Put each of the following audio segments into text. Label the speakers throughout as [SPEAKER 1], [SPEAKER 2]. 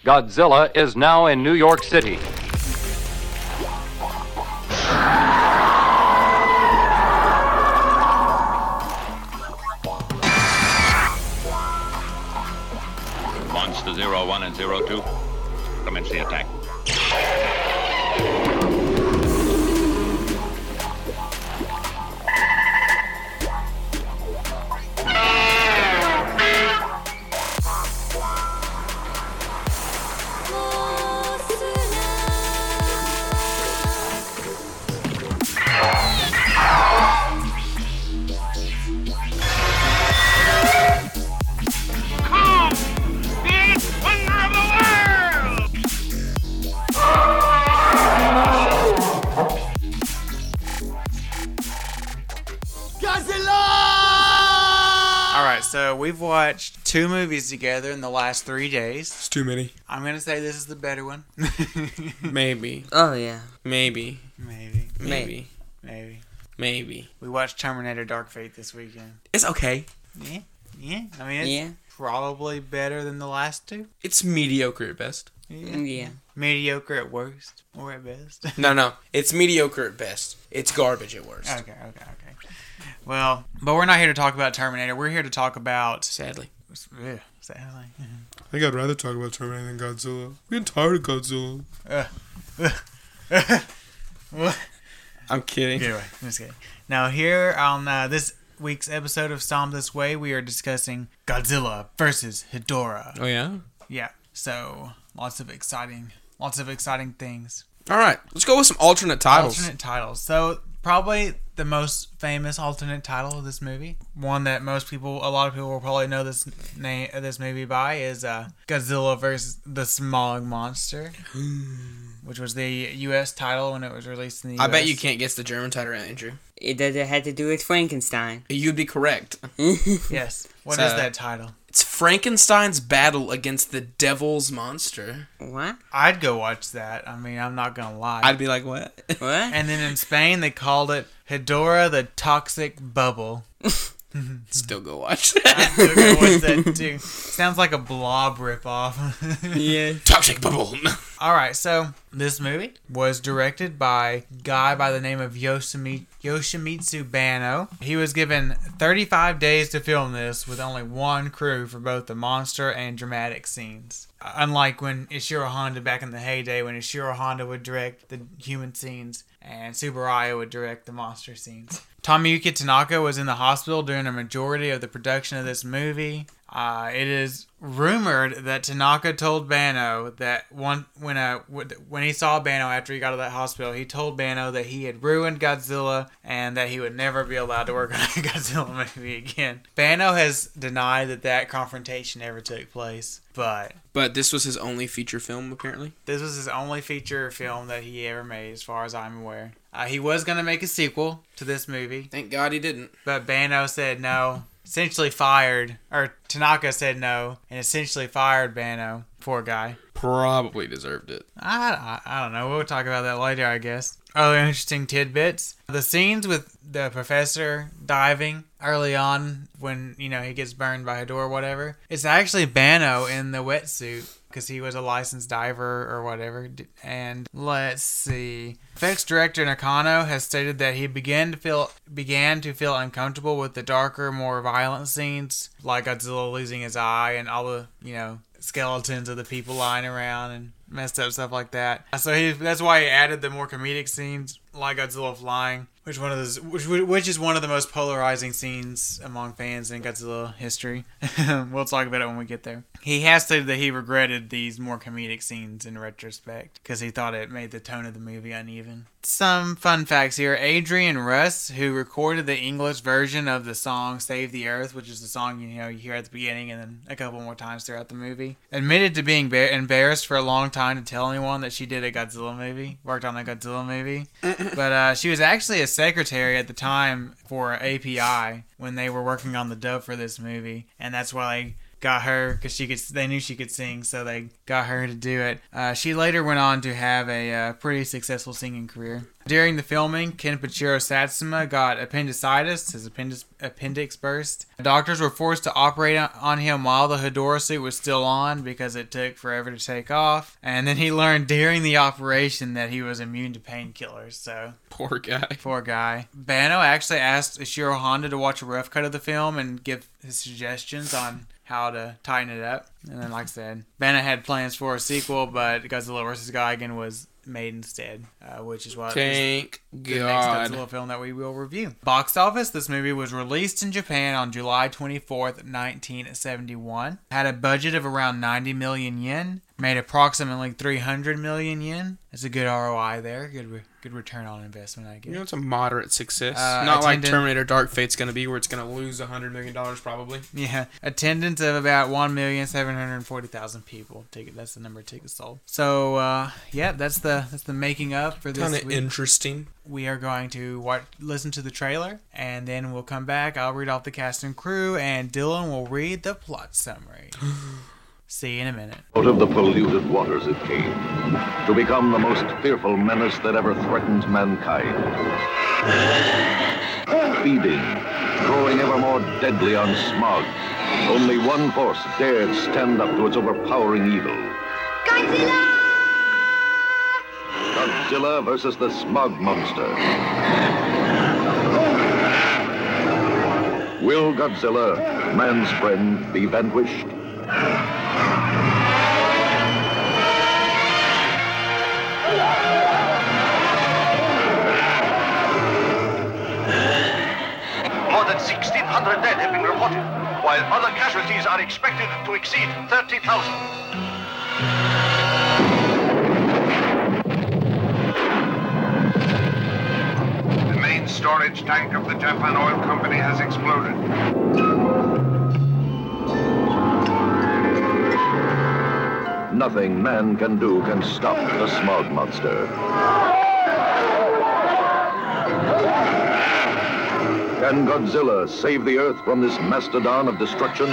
[SPEAKER 1] Godzilla is now in New York City.
[SPEAKER 2] Monster 01 and 02, commence the attack.
[SPEAKER 3] So we've watched 2 movies together in the last 3 days.
[SPEAKER 4] It's too many.
[SPEAKER 3] I'm going to say this is the better one.
[SPEAKER 4] Maybe.
[SPEAKER 5] Oh, yeah.
[SPEAKER 4] Maybe.
[SPEAKER 3] Maybe. We watched Terminator Dark Fate this weekend.
[SPEAKER 4] It's okay.
[SPEAKER 3] Yeah. I mean, it's probably better than the last 2.
[SPEAKER 4] It's mediocre at best.
[SPEAKER 5] Yeah.
[SPEAKER 3] Mediocre at worst or at best.
[SPEAKER 4] No. It's mediocre at best. It's garbage at worst.
[SPEAKER 3] Okay. Well, but we're not here to talk about Terminator. We're here to talk about...
[SPEAKER 4] Sadly.
[SPEAKER 3] Sadly.
[SPEAKER 6] I think I'd rather talk about Terminator than Godzilla. I'm getting tired of Godzilla.
[SPEAKER 4] I'm kidding.
[SPEAKER 3] Anyway, I'm just kidding. Now, here on this week's episode of Stomp This Way, we are discussing Godzilla versus Hedorah.
[SPEAKER 4] Oh, yeah?
[SPEAKER 3] Yeah. So, lots of exciting things.
[SPEAKER 4] All right. Let's go with some alternate titles.
[SPEAKER 3] So, probably the most famous alternate title of this movie, one that a lot of people will probably know this movie by, is Godzilla vs. the Smog Monster, which was the U.S. title when it was released in the U.S.
[SPEAKER 4] I bet you can't guess the German title, Andrew.
[SPEAKER 5] It had to do with Frankenstein.
[SPEAKER 4] You'd be correct.
[SPEAKER 3] Yes. What is that title?
[SPEAKER 4] It's Frankenstein's battle against the Devil's monster.
[SPEAKER 5] What?
[SPEAKER 3] I'd go watch that. I mean, I'm not going to lie.
[SPEAKER 4] I'd be like, what?
[SPEAKER 5] What?
[SPEAKER 3] And then in Spain, they called it Hedorah the Toxic Bubble.
[SPEAKER 4] Still go watch
[SPEAKER 3] I'm
[SPEAKER 4] that.
[SPEAKER 3] still going to watch that, too. Sounds like a Blob ripoff.
[SPEAKER 4] Yeah. Toxic bubble.
[SPEAKER 3] Alright, so this movie was directed by a guy by the name of Yoshimitsu Banno. He was given 35 days to film this with only 1 crew for both the monster and dramatic scenes. Unlike when Ishiro Honda, back in the heyday, when Ishiro Honda would direct the human scenes and Tsuburaya would direct the monster scenes. Tomiyuki Tanaka was in the hospital during a majority of the production of this movie. It is rumored that Tanaka told Banno that when he saw Banno after he got out of that hospital, he told Banno that he had ruined Godzilla and that he would never be allowed to work on a Godzilla movie again. Banno has denied that confrontation ever took place, but
[SPEAKER 4] this was his only feature film, apparently.
[SPEAKER 3] This was his only feature film that he ever made, as far as I'm aware. He was going to make a sequel to this movie.
[SPEAKER 4] Thank God he didn't.
[SPEAKER 3] But Banno said no. Essentially fired, or Tanaka said no, and essentially fired Banno. Poor guy.
[SPEAKER 4] Probably deserved it.
[SPEAKER 3] I don't know. We'll talk about that later, I guess. Other interesting tidbits. The scenes with the professor diving early on when, he gets burned by Hedorah or whatever. It's actually Banno in the wetsuit because he was a licensed diver or whatever. And let's see. Effects director Nakano has stated that he began to feel uncomfortable with the darker, more violent scenes, like Godzilla losing his eye and all the, skeletons of the people lying around and messed up stuff like that. So that's why he added the more comedic scenes, like Godzilla flying, which is one of the most polarizing scenes among fans in Godzilla history. We'll talk about it when we get there. He has stated that he regretted these more comedic scenes in retrospect because he thought it made the tone of the movie uneven. Some fun facts here. Adrian Russ, who recorded the English version of the song Save the Earth, which is the song you hear at the beginning and then a couple more times throughout the movie, admitted to being embarrassed for a long time to tell anyone that she did a Godzilla movie, worked on a Godzilla movie. But she was actually a secretary at the time for API when they were working on the dub for this movie, and that's why got her because they knew she could sing, so they got her to do it. She later went on to have a pretty successful singing career. During the filming, Kenpachiro Satsuma got appendicitis. His appendix burst. Doctors were forced to operate on him while the Hedorah suit was still on because it took forever to take off. And then he learned during the operation that he was immune to painkillers. So
[SPEAKER 4] Poor guy.
[SPEAKER 3] poor guy. Bano actually asked Ishiro Honda to watch a rough cut of the film and give his suggestions on how to tighten it up. And then, like I said, Bano had plans for a sequel, but Godzilla vs. Gigan was made instead, which is what
[SPEAKER 4] Thank
[SPEAKER 3] the
[SPEAKER 4] God.
[SPEAKER 3] next Godzilla film that we will review. Box office, this movie was released in Japan on July 24th, 1971. Had a budget of around 90 million yen. Made approximately 300 million yen. That's a good ROI there. Good return on investment, I guess.
[SPEAKER 4] You know, it's a moderate success. Not like
[SPEAKER 3] attendant-
[SPEAKER 4] Terminator Dark Fate's going to be, where it's going to lose $100 million probably.
[SPEAKER 3] Yeah, attendance of about 1,740,000 people. That's the number of tickets sold. So, yeah, that's the making up for this
[SPEAKER 4] Kind of
[SPEAKER 3] week.
[SPEAKER 4] interesting.
[SPEAKER 3] We are going to listen to the trailer, and then we'll come back. I'll read off the cast and crew, and Dylan will read the plot summary. See you in a minute.
[SPEAKER 7] Out of the polluted waters it came, to become the most fearful menace that ever threatened mankind. Feeding, growing ever more deadly on smog. Only one force dared stand up to its overpowering evil.
[SPEAKER 8] Godzilla!
[SPEAKER 7] Godzilla versus the smog monster. Will Godzilla, man's friend, be vanquished?
[SPEAKER 9] More than 1,600 dead have been reported, while other casualties are expected to exceed 30,000. The main storage tank of the Japan Oil Company has exploded.
[SPEAKER 7] Nothing man can do can stop the smog monster. Can Godzilla save the Earth from this mastodon of destruction?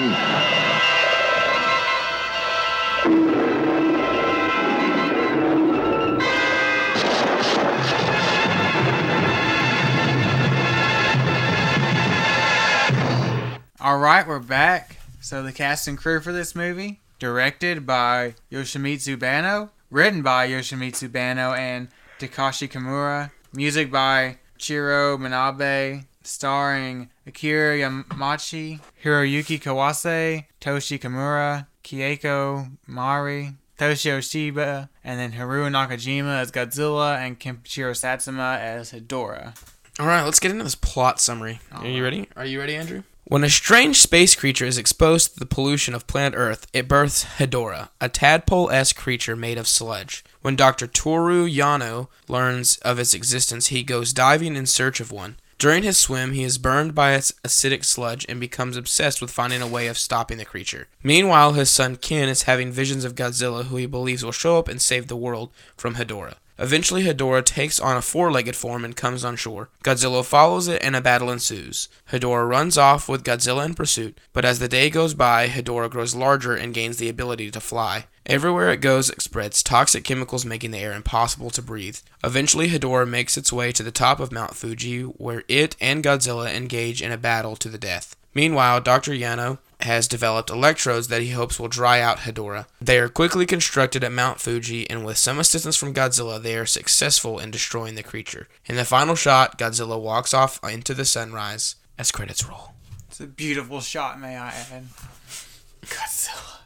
[SPEAKER 3] All right, we're back. So the cast and crew for this movie, directed by Yoshimitsu Banno, written by Yoshimitsu Banno and Takashi Kimura, music by Chiro Manabe, starring Akira Yamachi, Hiroyuki Kawase, Toshi Kimura, Kieko Mari, Toshio Shiba, and then Haruo Nakajima as Godzilla and Kenpachiro Satsuma as Hedorah.
[SPEAKER 4] All right, let's get into this plot summary. Are you ready? Are you ready, Andrew? When a strange space creature is exposed to the pollution of planet Earth, it births Hedorah, a tadpole-esque creature made of sludge. When Dr. Toru Yano learns of its existence, he goes diving in search of one. During his swim, he is burned by its acidic sludge and becomes obsessed with finding a way of stopping the creature. Meanwhile, his son Ken is having visions of Godzilla, who he believes will show up and save the world from Hedorah. Eventually, Hedorah takes on a four-legged form and comes on shore. Godzilla follows it and a battle ensues. Hedorah runs off with Godzilla in pursuit, but as the day goes by, Hedorah grows larger and gains the ability to fly. Everywhere it goes, it spreads toxic chemicals, making the air impossible to breathe. Eventually, Hedorah makes its way to the top of Mount Fuji, where it and Godzilla engage in a battle to the death. Meanwhile, Dr. Yano has developed electrodes that he hopes will dry out Hedorah. They are quickly constructed at Mount Fuji, and with some assistance from Godzilla, they are successful in destroying the creature. In the final shot, Godzilla walks off into the sunrise as credits roll.
[SPEAKER 3] It's a beautiful shot, may I add. Godzilla.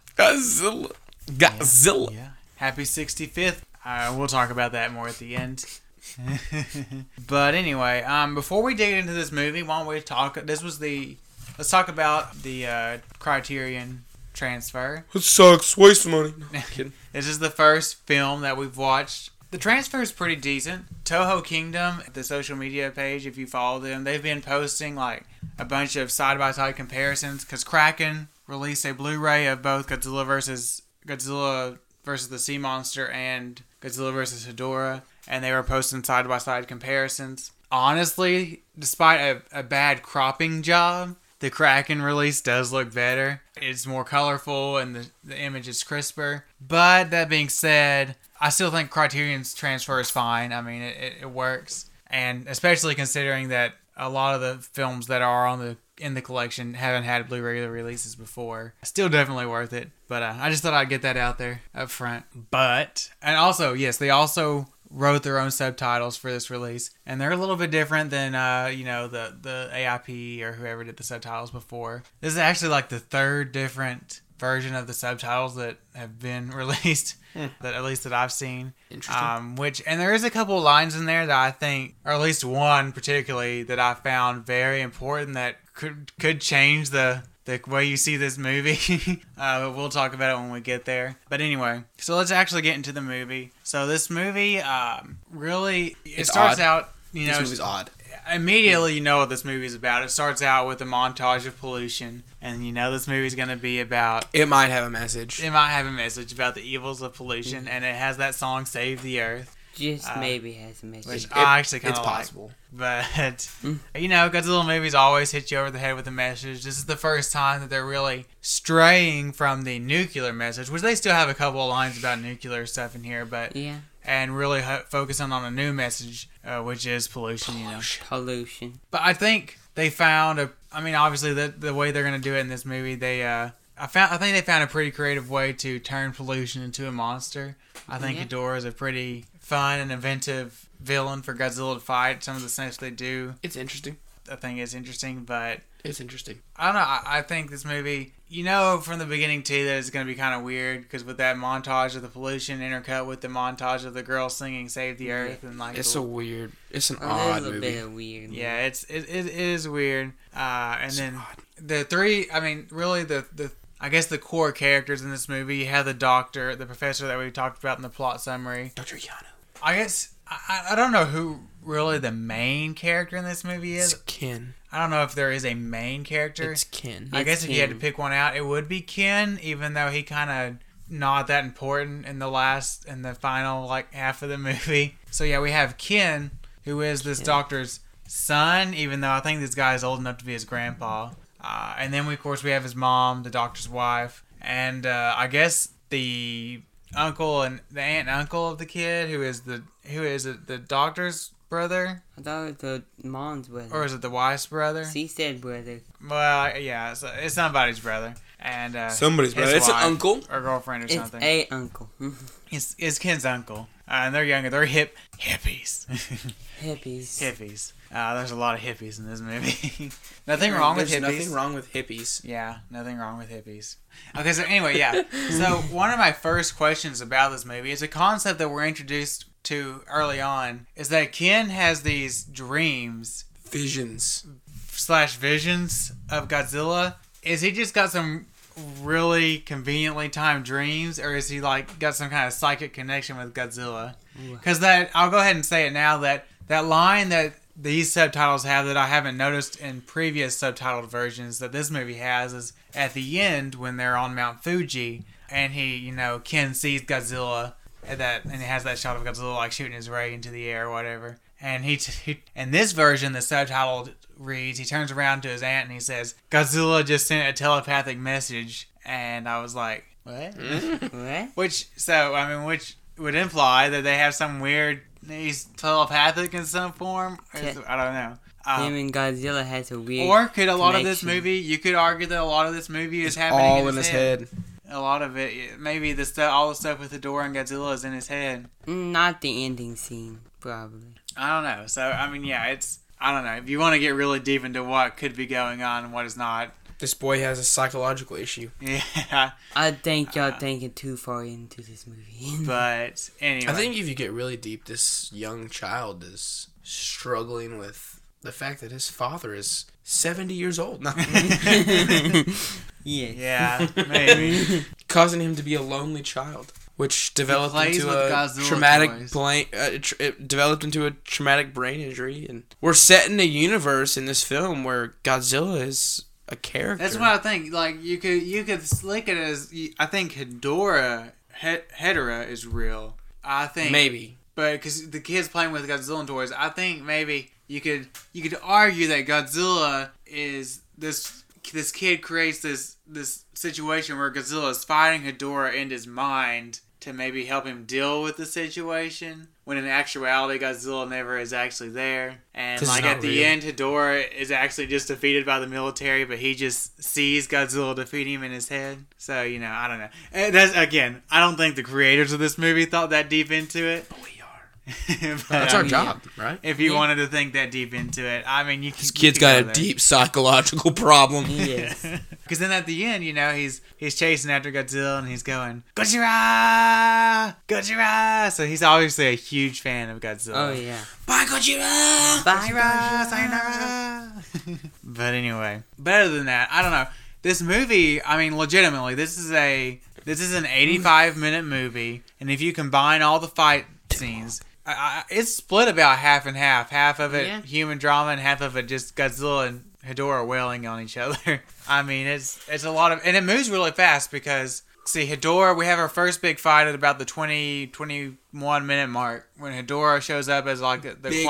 [SPEAKER 4] Godzilla.
[SPEAKER 3] Yeah. Happy 65th. We'll talk about that more at the end. But anyway, before we dig into this movie, why don't we talk? Let's talk about the Criterion transfer.
[SPEAKER 6] It sucks. Waste of money. No,
[SPEAKER 4] Kidding.
[SPEAKER 3] This is the first film that we've watched. The transfer is pretty decent. Toho Kingdom, the social media page, if you follow them, they've been posting like a bunch of side-by-side comparisons because Kraken released a Blu-ray of both Godzilla versus the Sea Monster and Godzilla vs. Hedorah, and they were posting side-by-side comparisons. Honestly, despite a bad cropping job, the Kraken release does look better. It's more colorful and the image is crisper. But that being said, I still think Criterion's transfer is fine. I mean, it works. And especially considering that a lot of the films that are in the collection haven't had Blu-ray releases before. Still definitely worth it. But I just thought I'd get that out there up front. And also, yes, they also wrote their own subtitles for this release. And they're a little bit different than, the AIP or whoever did the subtitles before. This is actually like the third different version of the subtitles that have been released, that at least that I've seen.
[SPEAKER 4] Interesting.
[SPEAKER 3] And there is a couple lines in there that I think, or at least one particularly, that I found very important that could change the way you see this movie. But we'll talk about it when we get there. But anyway, so let's actually get into the movie. So this movie, really, it starts out,
[SPEAKER 4] This movie's odd.
[SPEAKER 3] Immediately you know what this movie's about. It starts out with a montage of pollution, and you know this movie's going to be about...
[SPEAKER 4] It might have a message.
[SPEAKER 3] It might have a message about the evils of pollution, and it has that song, Save the Earth.
[SPEAKER 5] Just maybe has a message.
[SPEAKER 3] Which I actually kind of like.
[SPEAKER 4] It's possible.
[SPEAKER 3] But, Godzilla movies always hit you over the head with a message. This is the first time that they're really straying from the nuclear message, which they still have a couple of lines about nuclear stuff in here, but...
[SPEAKER 5] Yeah.
[SPEAKER 3] And really focusing on a new message, which is pollution,
[SPEAKER 5] Pollution.
[SPEAKER 3] But I think they found obviously the way they're going to do it in this movie, I think they found a pretty creative way to turn pollution into a monster. I think Ghidorah is a pretty fun and inventive villain for Godzilla to fight. Some of the stuff they do,
[SPEAKER 4] It's interesting.
[SPEAKER 3] I think is interesting, but
[SPEAKER 4] It's interesting.
[SPEAKER 3] I don't know. I think this movie, from the beginning too, that it's going to be kind of weird because with that montage of the pollution intercut with the montage of the girl singing "Save the Earth" and like
[SPEAKER 4] It's weird. It's an
[SPEAKER 5] A
[SPEAKER 4] odd
[SPEAKER 5] little
[SPEAKER 4] movie.
[SPEAKER 5] bit of weird.
[SPEAKER 3] Yeah, it is weird. And then the three, really I guess the core characters in this movie, you have the doctor, the professor that we talked about in the plot summary.
[SPEAKER 4] Dr. Yano.
[SPEAKER 3] I guess, I don't know who really the main character in this movie is.
[SPEAKER 4] It's Ken.
[SPEAKER 3] I don't know if there is a main character.
[SPEAKER 4] It's Ken.
[SPEAKER 3] I guess if you had to
[SPEAKER 5] Ken.
[SPEAKER 3] pick one out, it would be Ken, even though he kind of not that important in the final half of the movie. So yeah, we have Ken, who is this doctor's son, even though I think this guy is old enough to be his grandpa. And then of course we have his mom, the doctor's wife, and I guess the uncle and the aunt and uncle of the kid, who is the doctor's brother,
[SPEAKER 5] I thought it was the mom's brother.
[SPEAKER 3] or is it the wife's brother?
[SPEAKER 5] She said brother.
[SPEAKER 3] Well, yeah, it's somebody's brother, and
[SPEAKER 6] Somebody's
[SPEAKER 3] his
[SPEAKER 6] brother.
[SPEAKER 4] It's an
[SPEAKER 3] wife
[SPEAKER 4] uncle.
[SPEAKER 3] or girlfriend or
[SPEAKER 5] It's
[SPEAKER 3] something.
[SPEAKER 5] a uncle.
[SPEAKER 3] It's Ken's uncle, and they're younger. They're hippies.
[SPEAKER 5] Hippies.
[SPEAKER 3] There's a lot of hippies in this movie. Nothing wrong with
[SPEAKER 4] There's
[SPEAKER 3] hippies.
[SPEAKER 4] nothing wrong with hippies.
[SPEAKER 3] Yeah, nothing wrong with hippies. Okay, so anyway, yeah. So one of my first questions about this movie is a concept that we're introduced to early on, is that Ken has these dreams
[SPEAKER 4] Visions.
[SPEAKER 3] / visions of Godzilla. Is he just got some really conveniently timed dreams, or is he got some kind of psychic connection with Godzilla? Because I'll go ahead and say it now, that line that these subtitles have that I haven't noticed in previous subtitled versions that this movie has is at the end when they're on Mount Fuji and Ken sees Godzilla and it has that shot of Godzilla shooting his ray into the air or whatever. And he in this version, the subtitle reads, he turns around to his aunt and he says, "Godzilla just sent a telepathic message." And I was like, what?
[SPEAKER 5] What?
[SPEAKER 3] Which would imply that they have some weird, he's telepathic in some form. I don't know.
[SPEAKER 5] Him and Godzilla has a weird
[SPEAKER 3] Or could a lot of this
[SPEAKER 5] connection.
[SPEAKER 3] movie, you could argue that a lot of this movie is happening
[SPEAKER 4] All in his head.
[SPEAKER 3] A lot of it, maybe all the stuff with Ghidorah and Godzilla is in his head.
[SPEAKER 5] Not the ending scene, probably.
[SPEAKER 3] I don't know. So, I don't know. If you want to get really deep into what could be going on and what is not.
[SPEAKER 4] This boy has a psychological issue.
[SPEAKER 3] Yeah.
[SPEAKER 5] I think y'all thinking too far into this movie.
[SPEAKER 3] But, anyway.
[SPEAKER 4] I think if you get really deep, this young child is struggling with the fact that his father is 70 years old.
[SPEAKER 5] Yes.
[SPEAKER 3] Yeah, maybe.
[SPEAKER 4] Causing him to be a lonely child. Which developed
[SPEAKER 3] plays
[SPEAKER 4] into
[SPEAKER 3] with
[SPEAKER 4] a
[SPEAKER 3] Godzilla
[SPEAKER 4] traumatic
[SPEAKER 3] toys.
[SPEAKER 4] it developed into a traumatic brain injury, and we're set in a universe in this film where Godzilla is a character.
[SPEAKER 3] That's what I think. You could look at it as, I think Hedorah is real. I think
[SPEAKER 4] maybe,
[SPEAKER 3] but because the kid's playing with Godzilla toys, I think maybe you could argue that Godzilla is this this kid creates this situation where Godzilla is fighting Hedorah in his mind to maybe help him deal with the situation, when in actuality Godzilla never is actually there. And like at the end, Hedorah is actually just defeated by the military, but he just sees Godzilla defeat him in his head. So, you know, I don't know. And that's, again, I don't think the creators of this movie thought that deep into it.
[SPEAKER 4] We are.
[SPEAKER 3] But,
[SPEAKER 4] That's our job, right?
[SPEAKER 3] If you wanted to think that deep into it, I mean, you can.
[SPEAKER 4] This kid's got a deep psychological problem.
[SPEAKER 5] Yes.
[SPEAKER 3] Because then at the end, you know, he's chasing after Godzilla and he's going, Gojira! Gojira! So he's obviously a huge fan of Godzilla.
[SPEAKER 5] Oh, yeah.
[SPEAKER 4] Bye, Gojira!
[SPEAKER 5] Bye,
[SPEAKER 3] Gojira! Sayonara! But anyway, better than that, I don't know. This movie, I mean, legitimately, this is an 85-minute movie, and if you combine all the fight scenes, it's split about half and half. Half of it human drama and half of it just Godzilla and Hedorah wailing on each other. I mean, it's a lot of... And it moves really fast because, see, Hedorah, we have our first big fight at about the 21 minute mark when Hedorah shows up as like the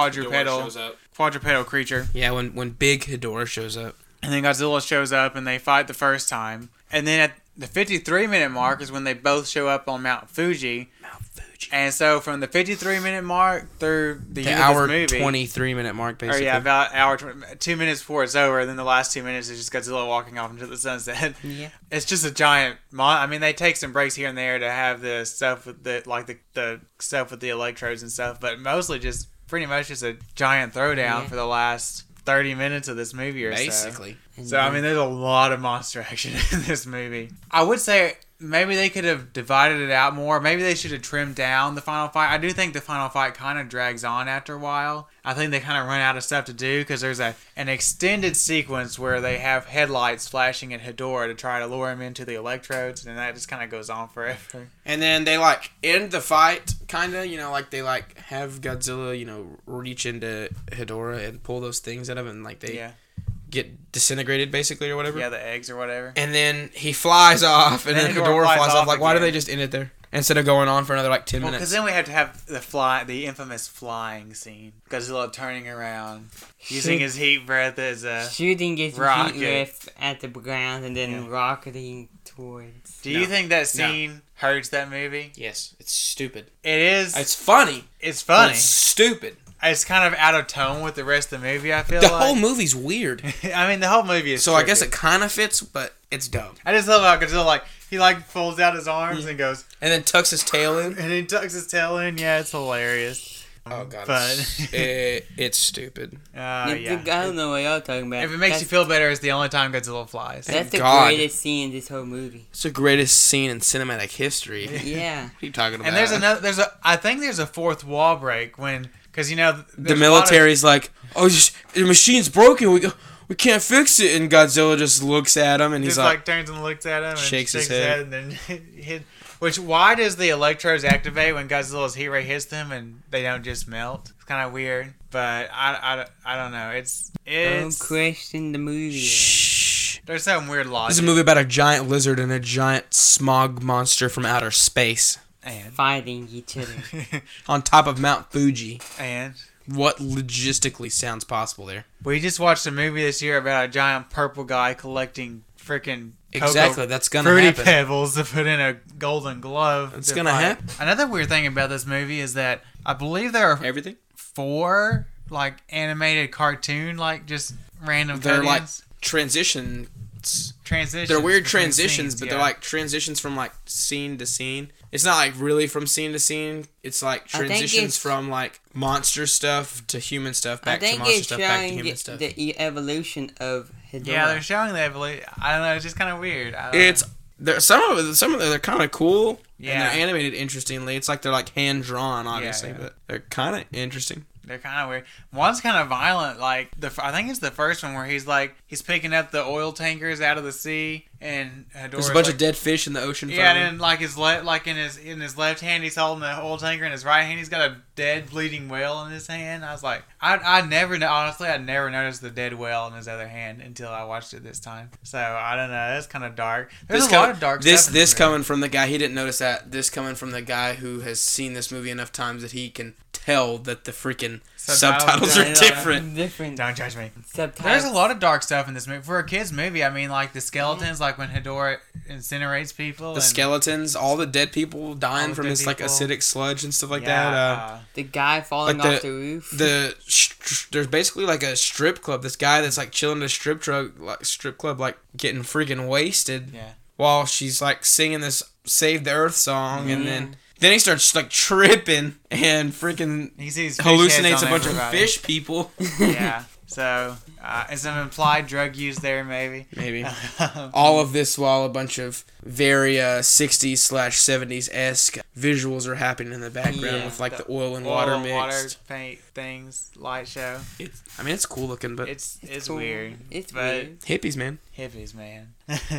[SPEAKER 3] quadrupedal creature.
[SPEAKER 4] Yeah, when Big Hedorah shows up.
[SPEAKER 3] And then Godzilla shows up and they fight the first time. And then at the 53-minute mark is when they both show up on Mount Fuji. And so from the 53-minute mark through the end
[SPEAKER 4] hour
[SPEAKER 3] of this movie,
[SPEAKER 4] 23-minute mark, basically.
[SPEAKER 3] Or yeah, about hour 2 minutes before it's over. And then the last 2 minutes is just Godzilla walking off into the sunset.
[SPEAKER 5] Yeah.
[SPEAKER 3] It's just a giant. I mean, they take some breaks here and there to have the stuff with the stuff with the electrodes and stuff, but mostly just pretty much just a giant throwdown for the last 30 minutes of this movie or
[SPEAKER 4] basically.
[SPEAKER 3] So I mean, there's a lot of monster action in this movie. I would say maybe they could have divided it out more. Maybe they should have trimmed down the final fight. I do think the final fight kind of drags on after a while. I think they kind of run out of stuff to do because there's an extended sequence where they have headlights flashing at Hedorah to try to lure him into the electrodes, and that just kind of goes on forever.
[SPEAKER 4] And then they end the fight, kind of, they have Godzilla, reach into Hedorah and pull those things out of him, and they get disintegrated basically or whatever.
[SPEAKER 3] Yeah, the eggs or whatever.
[SPEAKER 4] And then he flies off, and then Hedorah flies off. Why do they just end it there instead of going on for another 10 minutes?
[SPEAKER 3] Because then we have to have the infamous flying scene. Godzilla turning around, using his heat breath as a
[SPEAKER 5] shooting his
[SPEAKER 3] rocket.
[SPEAKER 5] Heat breath at the ground and then rocketing towards.
[SPEAKER 3] Do you think that scene hurts that movie?
[SPEAKER 4] Yes, it's stupid.
[SPEAKER 3] It is.
[SPEAKER 4] It's funny.
[SPEAKER 3] It's funny.
[SPEAKER 4] It's stupid.
[SPEAKER 3] It's kind of out of tone with the rest of the movie, I feel
[SPEAKER 4] the whole movie's weird.
[SPEAKER 3] I mean, the whole movie is
[SPEAKER 4] so
[SPEAKER 3] trippy.
[SPEAKER 4] I guess it kind of fits, but it's dumb.
[SPEAKER 3] I just love how Godzilla, he folds out his arms and goes...
[SPEAKER 4] And then tucks his tail in.
[SPEAKER 3] And he tucks his tail in. Yeah, it's hilarious.
[SPEAKER 4] Oh, God.
[SPEAKER 3] But
[SPEAKER 4] it's stupid.
[SPEAKER 5] I don't know what y'all talking about.
[SPEAKER 3] If it makes you feel better, it's the only time Godzilla flies.
[SPEAKER 5] That's the greatest scene in this whole movie.
[SPEAKER 4] It's the greatest scene in cinematic history.
[SPEAKER 5] Yeah.
[SPEAKER 4] What are you talking about?
[SPEAKER 3] And I think there's a fourth wall break when... Because,
[SPEAKER 4] the military's the machine's broken. We can't fix it. And Godzilla just looks at him and he's
[SPEAKER 3] turns and looks at him and
[SPEAKER 4] shakes his head.
[SPEAKER 3] And then why does the electrodes activate when Godzilla's heat ray hits them and they don't just melt? It's kind of weird. But I don't know. It's
[SPEAKER 5] don't question the movie.
[SPEAKER 4] Shh.
[SPEAKER 3] There's some weird logic.
[SPEAKER 4] This is a movie about a giant lizard and a giant smog monster from outer space.
[SPEAKER 5] And fighting each other
[SPEAKER 4] on top of Mount Fuji.
[SPEAKER 3] And
[SPEAKER 4] what logistically sounds possible there?
[SPEAKER 3] We just watched a movie this year about a giant purple guy collecting freaking
[SPEAKER 4] that's gonna
[SPEAKER 3] fruity
[SPEAKER 4] happen.
[SPEAKER 3] pebbles to put in a golden glove.
[SPEAKER 4] It's gonna happen.
[SPEAKER 3] Another weird thing about this movie is that I believe there are 4 animated cartoon just random.
[SPEAKER 4] They're
[SPEAKER 3] cuttings.
[SPEAKER 4] Transitions.
[SPEAKER 3] Transitions.
[SPEAKER 4] They're weird transitions,
[SPEAKER 3] scenes,
[SPEAKER 4] but they're transitions from scene to scene. It's not really from scene to scene. It's transitions from monster stuff to human stuff back to monster stuff back to human stuff.
[SPEAKER 5] The evolution of Hedorah.
[SPEAKER 3] Yeah, they're showing the evolution. I don't know. It's just kind of weird.
[SPEAKER 4] Some of them they're kind of cool.
[SPEAKER 3] Yeah.
[SPEAKER 4] And they're animated interestingly. It's they're hand drawn, obviously, but they're kind of interesting.
[SPEAKER 3] They're kind of weird. One's kind of violent. I think it's the first one where he's picking up the oil tankers out of the sea, and
[SPEAKER 4] there's a bunch of dead fish in the ocean.
[SPEAKER 3] Yeah, and in his left hand he's holding the oil tanker, in his right hand he's got a dead bleeding whale in his hand. I was like, I never noticed the dead whale in his other hand until I watched it this time. So I don't know. That's kind of dark. There's a lot of dark stuff.
[SPEAKER 4] This coming from the guy, he didn't notice that. This coming from the guy who has seen this movie enough times that he can tell that the freaking
[SPEAKER 3] Subtitles
[SPEAKER 4] subtitles
[SPEAKER 3] are
[SPEAKER 4] are different.
[SPEAKER 5] Different
[SPEAKER 3] Don't judge me.
[SPEAKER 5] subtitles.
[SPEAKER 3] There's a lot of dark stuff in this movie. For a kid's movie, I mean, like the skeletons, like when Hedora incinerates people.
[SPEAKER 4] The
[SPEAKER 3] and
[SPEAKER 4] skeletons, all the dead people dying
[SPEAKER 3] the
[SPEAKER 4] from
[SPEAKER 3] dead
[SPEAKER 4] this like
[SPEAKER 3] people.
[SPEAKER 4] acidic sludge and stuff like
[SPEAKER 3] Yeah,
[SPEAKER 4] that.
[SPEAKER 5] The guy falling
[SPEAKER 4] like
[SPEAKER 5] off the roof.
[SPEAKER 4] There's basically like a strip club. This guy that's like chilling at a strip club, like getting freaking wasted.
[SPEAKER 3] Yeah.
[SPEAKER 4] While she's like singing this "Save the Earth" song, and then he starts like tripping and freaking
[SPEAKER 3] he sees fish
[SPEAKER 4] hallucinates
[SPEAKER 3] heads
[SPEAKER 4] a
[SPEAKER 3] on
[SPEAKER 4] bunch of
[SPEAKER 3] everybody.
[SPEAKER 4] fish people.
[SPEAKER 3] Yeah. So, is some implied drug use there, maybe?
[SPEAKER 4] Maybe. All of this while a bunch of very 60s/70s-esque visuals are happening in the background with like the oil and water mixed.
[SPEAKER 3] Water paint things, light show.
[SPEAKER 4] I mean, it's cool looking, but
[SPEAKER 3] It's
[SPEAKER 5] cool.
[SPEAKER 3] weird.
[SPEAKER 5] It's
[SPEAKER 3] but
[SPEAKER 5] weird.
[SPEAKER 4] hippies, man.
[SPEAKER 3] Hippies, man.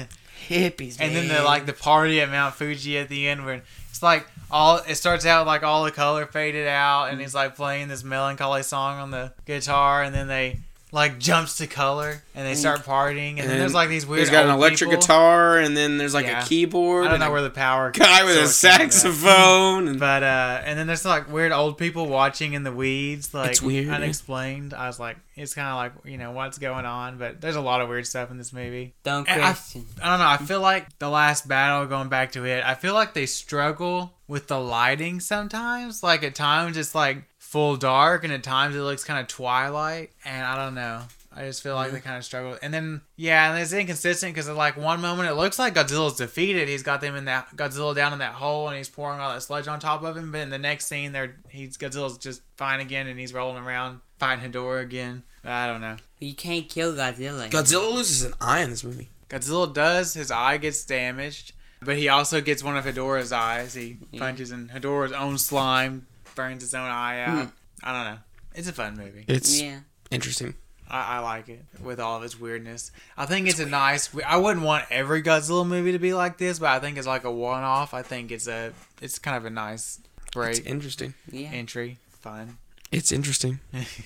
[SPEAKER 4] Hippies,
[SPEAKER 3] And then the party at Mount Fuji at the end where it's like it starts out like all the color faded out and he's like playing this melancholy song on the guitar and then they like jumps to color and they start partying and then there's like these weird
[SPEAKER 4] He's got an
[SPEAKER 3] old
[SPEAKER 4] electric
[SPEAKER 3] people.
[SPEAKER 4] guitar and then there's like
[SPEAKER 3] Yeah.
[SPEAKER 4] a keyboard.
[SPEAKER 3] I don't
[SPEAKER 4] and
[SPEAKER 3] know
[SPEAKER 4] a
[SPEAKER 3] where the power
[SPEAKER 4] guy with a
[SPEAKER 3] source came from.
[SPEAKER 4] saxophone. And
[SPEAKER 3] But and then there's like weird old people watching in the weeds, like
[SPEAKER 4] It's weird, yeah.
[SPEAKER 3] unexplained. I was like, it's kind of like what's going on. But there's a lot of weird stuff in this movie.
[SPEAKER 5] Don't
[SPEAKER 3] And
[SPEAKER 5] question.
[SPEAKER 3] I don't know. I feel like the last battle, going back to it, I feel like they struggle with the lighting sometimes. Like at times it's like full dark, and at times it looks kind of twilight. And I don't know. I just feel like they kind of struggle. And then, and it's inconsistent because like one moment it looks like Godzilla's defeated. He's got them in that Godzilla down in that hole and he's pouring all that sludge on top of him. But in the next scene, Godzilla's just fine again and he's rolling around fighting Hedorah again. I don't know.
[SPEAKER 5] You can't kill Godzilla.
[SPEAKER 4] Godzilla loses an eye in this movie.
[SPEAKER 3] Godzilla does. His eye gets damaged, but he also gets one of Hedorah's eyes. He punches in Hedorah's own slime, burns his own eye out. I don't know. It's a fun movie.
[SPEAKER 4] It's
[SPEAKER 5] Yeah.
[SPEAKER 4] interesting.
[SPEAKER 3] I like it with all of its weirdness. I think it's a nice. I wouldn't want every Godzilla movie to be like this, but I think it's like a one-off. I think it's kind of a nice break
[SPEAKER 4] It's interesting.
[SPEAKER 5] Yeah.
[SPEAKER 3] entry, fun.
[SPEAKER 4] It's interesting.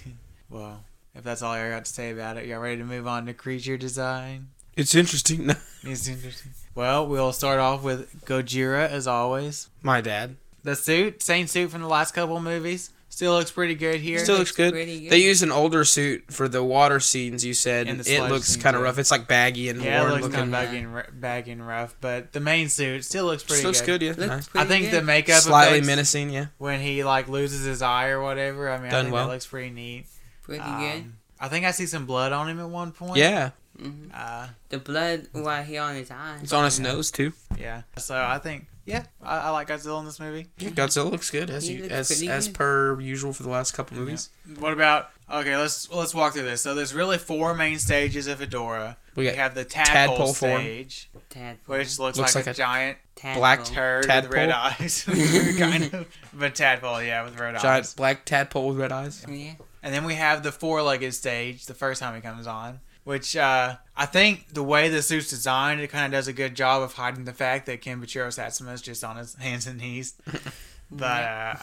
[SPEAKER 3] Well, if that's all I got to say about it, y'all ready to move on to creature design?
[SPEAKER 4] It's interesting.
[SPEAKER 3] It's interesting. Well, we'll start off with Gojira as always.
[SPEAKER 4] My dad.
[SPEAKER 3] The suit, same suit from the last couple of movies. Still looks pretty good here.
[SPEAKER 4] Still looks good.
[SPEAKER 5] pretty good.
[SPEAKER 4] They used an older suit for the water scenes, you said.
[SPEAKER 3] And the
[SPEAKER 4] It
[SPEAKER 3] sludge
[SPEAKER 4] looks
[SPEAKER 3] scenes,
[SPEAKER 4] kind of
[SPEAKER 3] yeah.
[SPEAKER 4] rough. It's like baggy and
[SPEAKER 3] Yeah, it
[SPEAKER 4] worn
[SPEAKER 3] looks
[SPEAKER 4] looking.
[SPEAKER 3] kind of baggy and rough, but the main suit still looks pretty
[SPEAKER 4] Looks good, yeah.
[SPEAKER 5] Looks
[SPEAKER 4] Nice.
[SPEAKER 5] pretty
[SPEAKER 3] I think
[SPEAKER 5] good.
[SPEAKER 3] the makeup
[SPEAKER 4] Slightly
[SPEAKER 3] effects
[SPEAKER 4] menacing, yeah.
[SPEAKER 3] when he like loses his eye or whatever. I mean,
[SPEAKER 4] Done
[SPEAKER 3] I think
[SPEAKER 4] well.
[SPEAKER 3] that looks pretty neat.
[SPEAKER 5] Pretty good.
[SPEAKER 3] I think I see some blood on him at one point.
[SPEAKER 4] Yeah.
[SPEAKER 5] The blood right here on his eye.
[SPEAKER 4] It's on his nose, too.
[SPEAKER 3] Yeah. So I think, I like Godzilla in this movie.
[SPEAKER 4] Yeah, Godzilla looks good, as
[SPEAKER 5] He
[SPEAKER 4] you,
[SPEAKER 5] looks
[SPEAKER 4] as
[SPEAKER 5] pretty
[SPEAKER 4] as
[SPEAKER 5] good.
[SPEAKER 4] per usual for the last couple movies.
[SPEAKER 3] What about? Okay, let's walk through this. So there's really 4 main stages of Hedorah.
[SPEAKER 4] We
[SPEAKER 3] We
[SPEAKER 4] got
[SPEAKER 3] have the
[SPEAKER 4] tadpole
[SPEAKER 3] tadpole
[SPEAKER 4] form.
[SPEAKER 3] stage,
[SPEAKER 5] Tadpole.
[SPEAKER 3] which looks
[SPEAKER 4] Looks
[SPEAKER 3] like
[SPEAKER 4] like
[SPEAKER 3] a
[SPEAKER 4] a
[SPEAKER 3] giant
[SPEAKER 4] black
[SPEAKER 3] turd
[SPEAKER 4] tadpole.
[SPEAKER 3] with red eyes, kind of. But tadpole, yeah, with red eyes.
[SPEAKER 4] Giant black tadpole with red eyes.
[SPEAKER 5] Yeah.
[SPEAKER 3] And then we have the 4-legged stage, the first time he comes on, which I think the way the suit's designed, it kind of does a good job of hiding the fact that Kenpachiro Satsuma is just on his hands and knees. But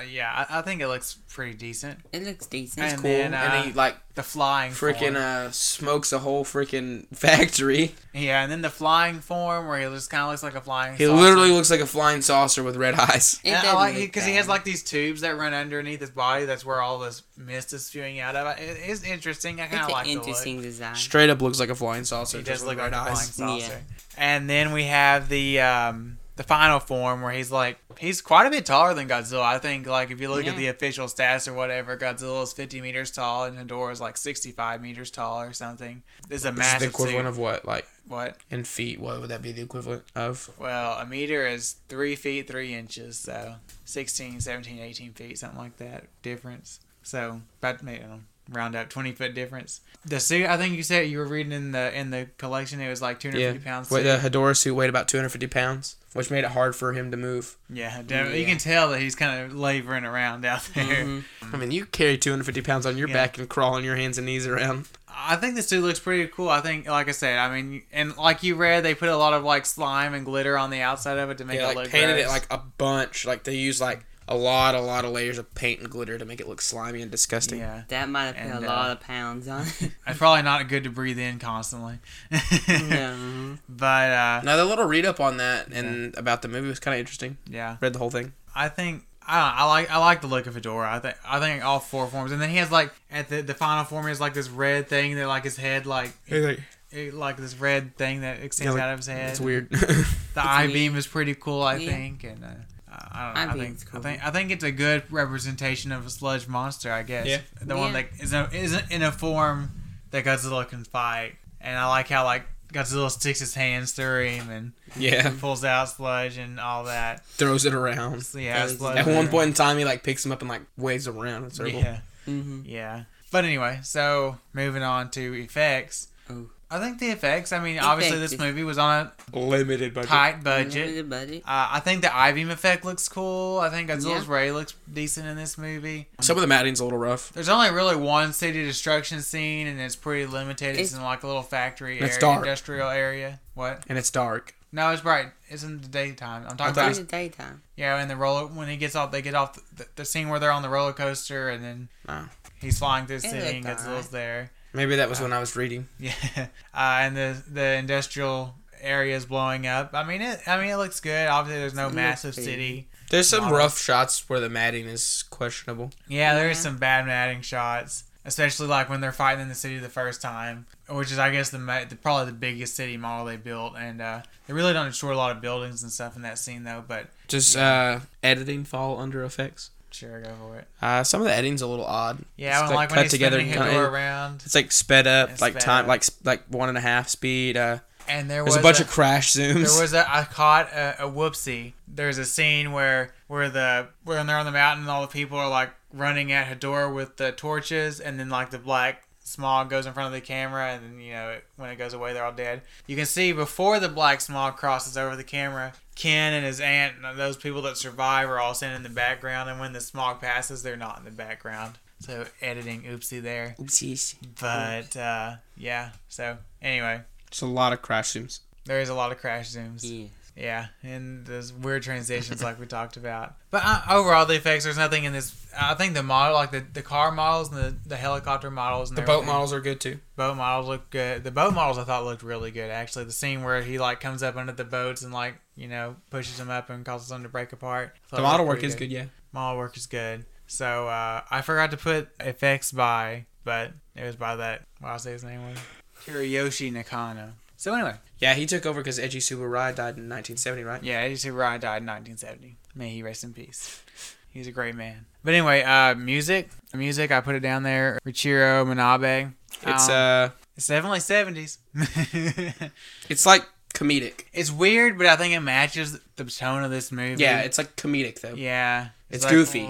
[SPEAKER 3] I think it looks pretty decent.
[SPEAKER 5] It looks decent.
[SPEAKER 3] And
[SPEAKER 4] Cool.
[SPEAKER 3] then
[SPEAKER 4] and he, like,
[SPEAKER 3] the flying
[SPEAKER 4] freaking
[SPEAKER 3] form.
[SPEAKER 4] smokes a whole freaking factory.
[SPEAKER 3] Yeah, and then the flying form where he just kind of looks like a flying
[SPEAKER 4] He
[SPEAKER 3] saucer.
[SPEAKER 4] literally looks like a flying saucer with red eyes.
[SPEAKER 5] It
[SPEAKER 3] And I
[SPEAKER 5] doesn't
[SPEAKER 3] like
[SPEAKER 5] look
[SPEAKER 3] because he
[SPEAKER 5] bad.
[SPEAKER 3] has like these tubes that run underneath his body. That's where all this mist is spewing out of. It is interesting. I kind
[SPEAKER 5] It's
[SPEAKER 3] of
[SPEAKER 5] an
[SPEAKER 3] like
[SPEAKER 5] interesting
[SPEAKER 3] the look.
[SPEAKER 5] design.
[SPEAKER 4] Straight up looks like a flying saucer.
[SPEAKER 3] He
[SPEAKER 4] just
[SPEAKER 3] does
[SPEAKER 4] with
[SPEAKER 3] look like
[SPEAKER 4] red
[SPEAKER 3] a
[SPEAKER 4] eyes.
[SPEAKER 3] flying saucer.
[SPEAKER 5] Yeah.
[SPEAKER 3] And then we have the final form where he's quite a bit taller than Godzilla. I think like if you look at the official stats or whatever, Godzilla is 50 meters tall and Hedorah is like 65 meters tall or something. This is a
[SPEAKER 4] This is
[SPEAKER 3] massive
[SPEAKER 4] the equivalent
[SPEAKER 3] suit.
[SPEAKER 4] of what? Like,
[SPEAKER 3] What?
[SPEAKER 4] in feet, what would that be the equivalent of?
[SPEAKER 3] Well, a meter is 3 feet 3 inches, so 16, 17, 18 feet, something like that difference. So about round up 20-foot difference. The suit, I think you said you were reading in the collection, it was like 250 pounds.
[SPEAKER 4] Wait,
[SPEAKER 3] suit.
[SPEAKER 4] the Hedorah suit weighed about 250 pounds, which made it hard for him to move.
[SPEAKER 3] Yeah, definitely. You can tell that he's kind of laboring around out there.
[SPEAKER 4] I mean, you carry 250 pounds on your
[SPEAKER 3] Yeah.
[SPEAKER 4] back and crawl on your hands and knees around.
[SPEAKER 3] I think the suit looks pretty cool. I think, like I said, I mean, and like you read, they put a lot of like slime and glitter on the outside of it to make
[SPEAKER 4] Yeah,
[SPEAKER 3] it
[SPEAKER 4] like
[SPEAKER 3] look
[SPEAKER 4] painted
[SPEAKER 3] gross.
[SPEAKER 4] it like a bunch. Like they used like a lot of layers of paint and glitter to make it look slimy and disgusting.
[SPEAKER 3] Yeah,
[SPEAKER 5] That might have put
[SPEAKER 3] And,
[SPEAKER 5] a lot of pounds on it.
[SPEAKER 3] it's probably not good to breathe in constantly.
[SPEAKER 5] No.
[SPEAKER 3] But
[SPEAKER 4] Now the little read up on that and about the movie was kind of interesting.
[SPEAKER 3] yeah,
[SPEAKER 4] Read the whole thing.
[SPEAKER 3] I think I like the look of Hedorah. I think all 4 forms, and then he has like at the final form he has like this red thing that like his head like like this red thing that extends out of his head.
[SPEAKER 4] It's weird.
[SPEAKER 3] The I-beam is pretty cool, I think, and I don't know.
[SPEAKER 5] Cool.
[SPEAKER 3] I think it's a good representation of a sludge monster. I guess the one that isn't in a form that Godzilla can fight, and I like how like Godzilla sticks his hands through him and pulls out sludge and all that.
[SPEAKER 4] Throws it around.
[SPEAKER 3] So, yeah, sludge
[SPEAKER 4] at one point in time, he like picks him up and like waves around in a circle.
[SPEAKER 3] Yeah. Yeah. But anyway, so moving on to effects.
[SPEAKER 5] Oh.
[SPEAKER 3] I think the effects, I mean, obviously this movie was on a
[SPEAKER 6] Limited budget.
[SPEAKER 3] tight budget.
[SPEAKER 5] Limited budget.
[SPEAKER 3] I think the I-beam effect looks cool. I think Godzilla's Ray looks decent in this movie.
[SPEAKER 4] Some of the matting's a little rough.
[SPEAKER 3] There's only really one city destruction scene, and it's pretty limited. It's in like a little factory area,
[SPEAKER 4] dark.
[SPEAKER 3] industrial area. What?
[SPEAKER 4] And it's dark.
[SPEAKER 3] No, it's bright. It's in the daytime. I'm talking
[SPEAKER 5] It's
[SPEAKER 3] about
[SPEAKER 5] in the daytime.
[SPEAKER 3] yeah, and when he gets off, they get off the scene where they're on the roller coaster, and then
[SPEAKER 4] Oh.
[SPEAKER 3] he's flying through the
[SPEAKER 5] It
[SPEAKER 3] city, and
[SPEAKER 5] looked
[SPEAKER 3] Godzilla's
[SPEAKER 5] alright.
[SPEAKER 3] there.
[SPEAKER 4] Maybe that was when I was reading.
[SPEAKER 3] Yeah, and the industrial area is blowing up. I mean, it looks good. Obviously, there's no
[SPEAKER 5] It
[SPEAKER 3] massive
[SPEAKER 5] looks
[SPEAKER 3] city.
[SPEAKER 4] There's some
[SPEAKER 3] Model.
[SPEAKER 4] rough shots where the matting is questionable.
[SPEAKER 3] Yeah, there's some bad matting shots, especially like when they're fighting in the city the first time, which is I guess probably the biggest city model they built, and they really don't destroy a lot of buildings and stuff in that scene though. But
[SPEAKER 4] Does editing fall under effects?
[SPEAKER 3] sure, go for it.
[SPEAKER 4] Some of the editing's a little odd.
[SPEAKER 3] Yeah,
[SPEAKER 4] It's
[SPEAKER 3] like when he's spinning
[SPEAKER 4] kinda-
[SPEAKER 3] Hedorah around,
[SPEAKER 4] It's like sped up,
[SPEAKER 3] Yeah,
[SPEAKER 4] like
[SPEAKER 3] sped
[SPEAKER 4] time,
[SPEAKER 3] up.
[SPEAKER 4] like 1.5 speed.
[SPEAKER 3] and
[SPEAKER 4] There's a bunch of crash zooms.
[SPEAKER 3] I caught a whoopsie. There's a scene where when they're on the mountain, all the people are like running at Hedorah with the torches, and then like the black smog goes in front of the camera, and then when it goes away, they're all dead. You can see before the black smog crosses over the camera, Ken and his aunt and those people that survive are all sitting in the background, and when the smog passes, they're not in the background. So editing, oopsie there.
[SPEAKER 5] Oopsies.
[SPEAKER 3] But yeah. So anyway,
[SPEAKER 4] It's a lot of crash zooms.
[SPEAKER 3] there is a lot of crash zooms.
[SPEAKER 5] Yeah.
[SPEAKER 3] Yeah, and those weird transitions like we talked about. But overall, the effects, there's nothing in this. I think the model, like the car models and the helicopter models and
[SPEAKER 4] The boat
[SPEAKER 3] everything.
[SPEAKER 4] models are good too.
[SPEAKER 3] Boat models look good. The boat models I thought looked really good, actually. The scene where he like comes up under the boats and like, pushes them up and causes them to break apart. I thought
[SPEAKER 4] The
[SPEAKER 3] it
[SPEAKER 4] model
[SPEAKER 3] looked
[SPEAKER 4] work
[SPEAKER 3] pretty
[SPEAKER 4] is good, yeah.
[SPEAKER 3] Model work is good. So I forgot to put effects by, but it was by that, what I'll say his name was? Hiroyoshi Nakano. So anyway.
[SPEAKER 4] Yeah, he took over because Eiji Tsuburaya died in 1970, right?
[SPEAKER 3] Yeah, Eiji Tsuburaya died in 1970. May he rest in peace. He's a great man. But anyway, music, I put it down there. Richiro Manabe. It's definitely 70s.
[SPEAKER 4] It's like comedic.
[SPEAKER 3] It's weird, but I think it matches the tone of this movie.
[SPEAKER 4] Yeah, it's like comedic though.
[SPEAKER 3] Yeah.
[SPEAKER 4] It's goofy.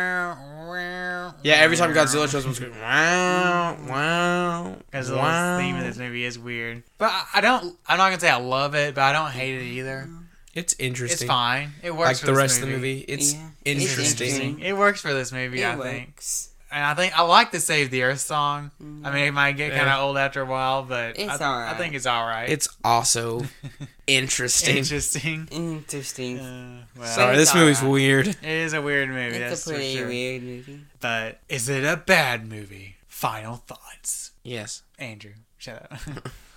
[SPEAKER 4] Yeah, every time Godzilla shows up, it's going wow, wow.
[SPEAKER 3] Godzilla's theme of this movie is weird. But I'm not gonna say I love it, but I don't hate it either.
[SPEAKER 4] It's interesting.
[SPEAKER 3] It's fine. It works
[SPEAKER 4] Like
[SPEAKER 3] for
[SPEAKER 4] the
[SPEAKER 3] this
[SPEAKER 4] rest
[SPEAKER 3] movie.
[SPEAKER 4] of the movie. It's
[SPEAKER 5] Yeah.
[SPEAKER 4] interesting.
[SPEAKER 3] It works for this movie, I
[SPEAKER 5] It
[SPEAKER 3] think.
[SPEAKER 5] works.
[SPEAKER 3] And I think I like the Save the Earth song. I mean, it might get kind of
[SPEAKER 4] Yeah.
[SPEAKER 3] old after a while, but
[SPEAKER 5] It's
[SPEAKER 3] I
[SPEAKER 5] alright.
[SPEAKER 3] think it's alright.
[SPEAKER 4] It's also interesting.
[SPEAKER 3] interesting.
[SPEAKER 5] Interesting.
[SPEAKER 3] Well,
[SPEAKER 4] Sorry,
[SPEAKER 5] It's
[SPEAKER 4] this movie's
[SPEAKER 5] alright.
[SPEAKER 4] weird.
[SPEAKER 3] it is a weird movie.
[SPEAKER 5] It's
[SPEAKER 3] That's
[SPEAKER 5] a pretty
[SPEAKER 3] for sure.
[SPEAKER 5] weird movie.
[SPEAKER 3] But is it a bad movie? Final thoughts,
[SPEAKER 4] Yes.
[SPEAKER 3] Andrew. Shut up.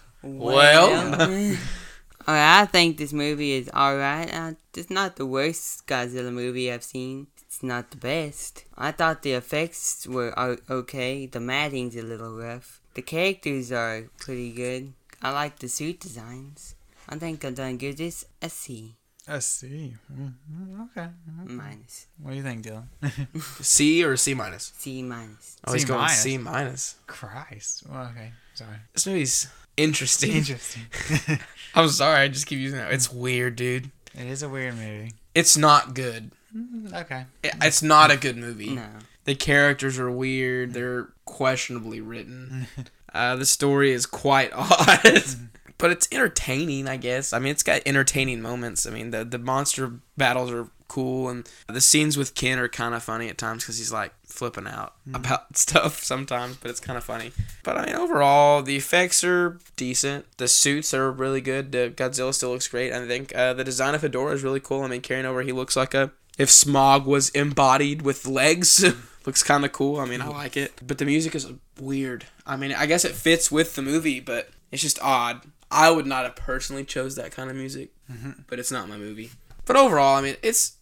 [SPEAKER 4] Well.
[SPEAKER 5] I think this movie is alright. It's not the worst Godzilla movie I've seen. It's not the best. I thought the effects were okay. The matting's a little rough. The characters are pretty good. I like the suit designs. I think I've done good. It's a C
[SPEAKER 3] A C. Okay.
[SPEAKER 5] minus.
[SPEAKER 3] What do you think, Dylan?
[SPEAKER 4] C or C minus?
[SPEAKER 5] C minus.
[SPEAKER 4] Oh, he's
[SPEAKER 3] C
[SPEAKER 4] going
[SPEAKER 3] minus.
[SPEAKER 4] C minus.
[SPEAKER 3] Christ. Well, okay. Sorry.
[SPEAKER 4] This movie's interesting.
[SPEAKER 3] Interesting.
[SPEAKER 4] I'm sorry, I just keep using that. It's weird, dude.
[SPEAKER 3] It is a weird movie.
[SPEAKER 4] It's not good.
[SPEAKER 3] Okay.
[SPEAKER 4] It's not a good movie.
[SPEAKER 5] No.
[SPEAKER 4] The characters are weird. They're questionably written. The story is quite odd. But it's entertaining, I guess. I mean, it's got entertaining moments. I mean, the monster battles are cool, and the scenes with Ken are kind of funny at times because he's like flipping out about stuff sometimes, but it's kind of funny. But I mean, overall, the effects are decent. The suits are really good. Godzilla still looks great. I think the design of Hedorah is really cool. I mean, carrying over, he looks like if Smog was embodied with legs. Looks kind of cool. I mean, I like it. But the music is weird. I mean, I guess it fits with the movie, but it's just odd. I would not have personally chose that kind of music, but it's not my movie. But overall, I mean, it's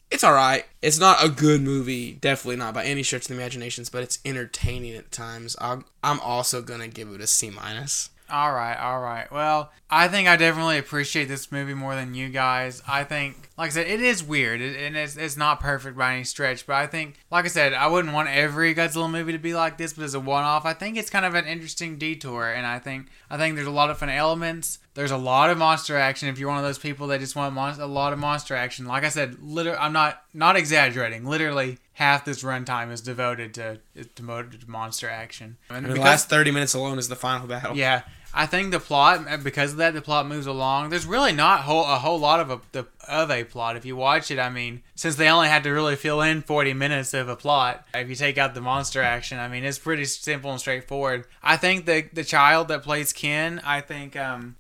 [SPEAKER 4] It's alright. It's not a good movie. Definitely not by any stretch of the imaginations, but it's entertaining at times. I'm also going to give it a C-.
[SPEAKER 3] All right. Well, I think I definitely appreciate this movie more than you guys. I think, like I said, it is weird, and it's not perfect by any stretch, but I think, like I said, I wouldn't want every Godzilla movie to be like this, but as a one-off, I think it's kind of an interesting detour, and I think there's a lot of fun elements. There's a lot of monster action. If you're one of those people that just want a lot of monster action, like I said, I'm not exaggerating. Literally, half this runtime is devoted to monster action.
[SPEAKER 4] And the last 30 minutes alone is the final battle.
[SPEAKER 3] Yeah. I think the plot, because of that, the plot moves along. There's really not a whole lot of a plot. If you watch it, I mean, since they only had to really fill in 40 minutes of a plot, if you take out the monster action, I mean, it's pretty simple and straightforward. I think the child that plays Ken, I think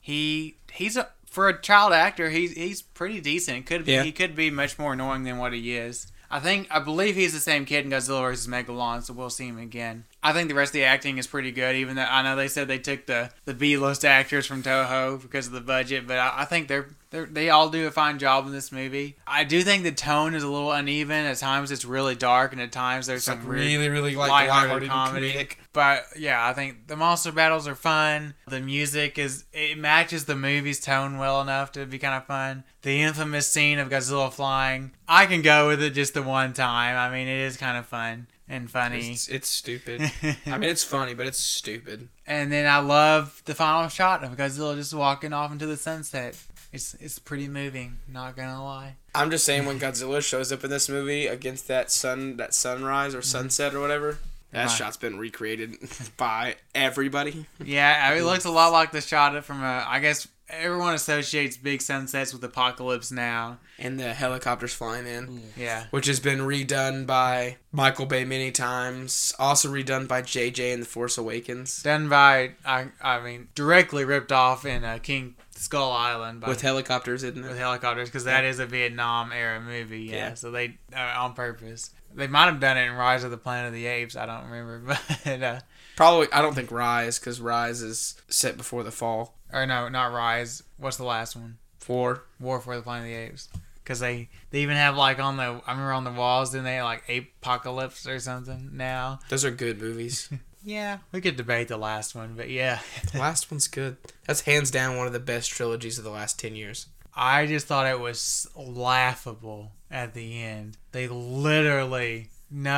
[SPEAKER 3] for a child actor, he's pretty decent. He could be much more annoying than what he is. I believe he's the same kid in Godzilla vs. Megalon, so we'll see him again. I think the rest of the acting is pretty good, even though I know they said they took the B-list actors from Toho because of the budget, but I think they all do a fine job in this movie. I do think the tone is a little uneven. At times it's really dark, and at times there's some
[SPEAKER 4] really
[SPEAKER 3] lighthearted comedy. Comedic. But yeah, I think the monster battles are fun. The music it matches the movie's tone well enough to be kind of fun. The infamous scene of Godzilla flying, I can go with it just the one time. I mean, it is kind of fun and funny.
[SPEAKER 4] It's stupid. I mean, it's funny, but it's stupid.
[SPEAKER 3] And then I love the final shot of Godzilla just walking off into the sunset. It's pretty moving, not gonna lie.
[SPEAKER 4] I'm just saying, when Godzilla shows up in this movie against that sunrise or sunset or whatever, that shot's been recreated by everybody.
[SPEAKER 3] Yeah, I mean, it looks a lot like the shot from I guess everyone associates big sunsets with Apocalypse Now.
[SPEAKER 4] And the helicopters flying in.
[SPEAKER 3] Yeah.
[SPEAKER 4] Which has been redone by Michael Bay many times. Also redone by JJ in The Force Awakens.
[SPEAKER 3] Done by, directly ripped off in King Skull Island.
[SPEAKER 4] With helicopters, isn't it?
[SPEAKER 3] With helicopters, because that is a Vietnam-era movie, yeah. So they, on purpose. They might have done it in Rise of the Planet of the Apes, I don't remember, but...
[SPEAKER 4] Probably, I don't think Rise, because Rise is set before the fall.
[SPEAKER 3] Or no, not Rise. What's the last one?
[SPEAKER 4] War
[SPEAKER 3] for the Planet of the Apes. Because they even have I remember on the walls, then they have Ape Apocalypse or something now.
[SPEAKER 4] Those are good movies.
[SPEAKER 3] Yeah, we could debate the last one, but yeah.
[SPEAKER 4] The last one's good. That's hands down one of the best trilogies of the last 10 years.
[SPEAKER 3] I just thought it was laughable at the end. They literally,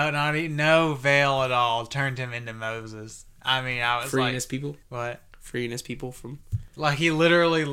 [SPEAKER 3] no veil at all, turned him into Moses. I mean, I was
[SPEAKER 4] freeing his people?
[SPEAKER 3] What?
[SPEAKER 4] Freeing his people from...
[SPEAKER 3] he literally,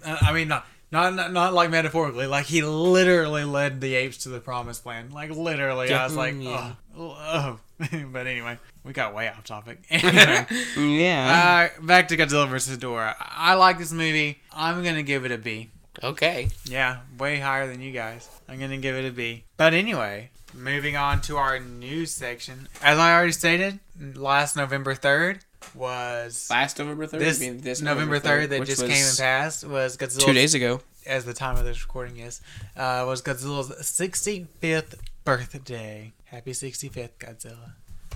[SPEAKER 3] not like metaphorically, he literally led the apes to the promised land. Literally, I was oh. But anyway, we got way off topic. Anyway,
[SPEAKER 5] yeah.
[SPEAKER 3] Back to Godzilla vs. Ghidorah. I like this movie. I'm going to give it a B.
[SPEAKER 4] Okay.
[SPEAKER 3] Yeah, way higher than you guys. I'm going to give it a B. But anyway, moving on to our news section. As I already stated, last November 3rd was...
[SPEAKER 4] Last November 3rd?
[SPEAKER 3] This November 3rd that just came and passed was Godzilla...
[SPEAKER 4] 2 days ago.
[SPEAKER 3] As the time of this recording is. Was Godzilla's 65th birthday. Happy 65th, Godzilla.